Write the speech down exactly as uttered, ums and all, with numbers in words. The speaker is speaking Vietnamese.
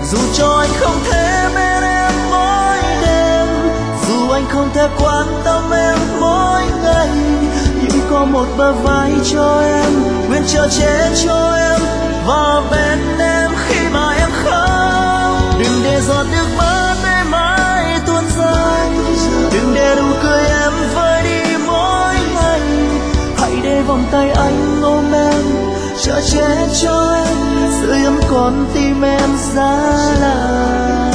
Dù cho anh không thể bên em mỗi đêm, dù anh không thể quan tâm em mỗi ngày, nhưng có một bờ vai cho em, nguyện chờ che cho em và bên em khi mà em khóc. Đừng để giọt nước mắt mãi mãi tuôn rơi, đừng để nụ cười em vơi đi mỗi ngày. Hãy để vòng tay anh ôm em, chở che cho em, sưởi ấm con tim em giá lạnh.